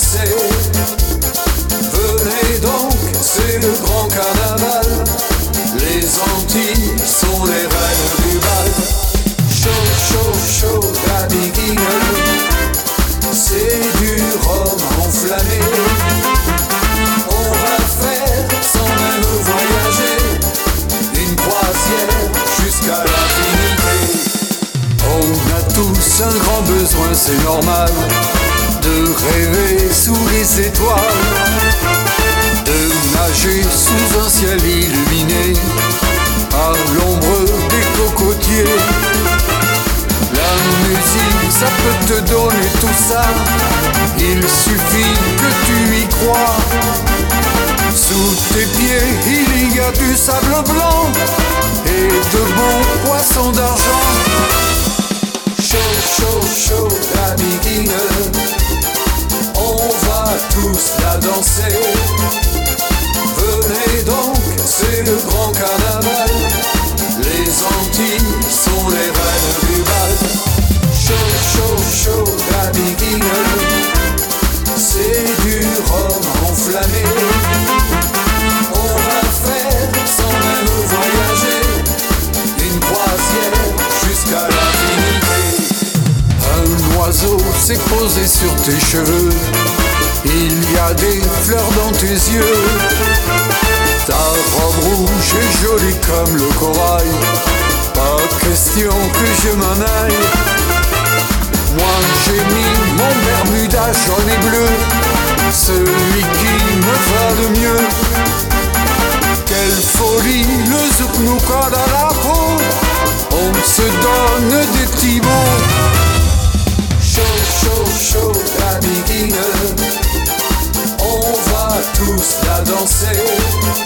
danser. Venez donc, c'est le grand carnaval. Les Antilles sont les reines du bal. Chaud, chaud, chaud, la biguine, c'est du rhum enflammé. On va faire, sans même voyager, une croisière jusqu'à l'infinité. On a tous un grand besoin, c'est normal, de rêver sous les étoiles, de nager sous un ciel illuminé, à l'ombre des cocotiers. La musique, ça peut te donner tout ça, il suffit que tu y crois. Sous tes pieds, il y a du sable blanc et de bons poissons d'argent. Chaud, chaud, chaud, la biguine, on va tous la danser. Venez donc, c'est le grand carnaval. Les Antilles sont les reines du bal. Chaud, chaud, chaud, la biguine, c'est du rhum enflammé. On va faire, sans même voyager, une croisière jusqu'à l'infinité. Un oiseau s'est posé sur tes cheveux, il y a des fleurs dans tes yeux. Ta robe rouge est jolie comme le corail, pas question que je m'en aille. Moi j'ai mis mon Bermuda jaune et bleu, celui qui me va le mieux. Quelle folie, le zouk nous colle à la peau, on se donne des petits mots. Chaud, chaud, chaud, la biguine, on va tous la danser.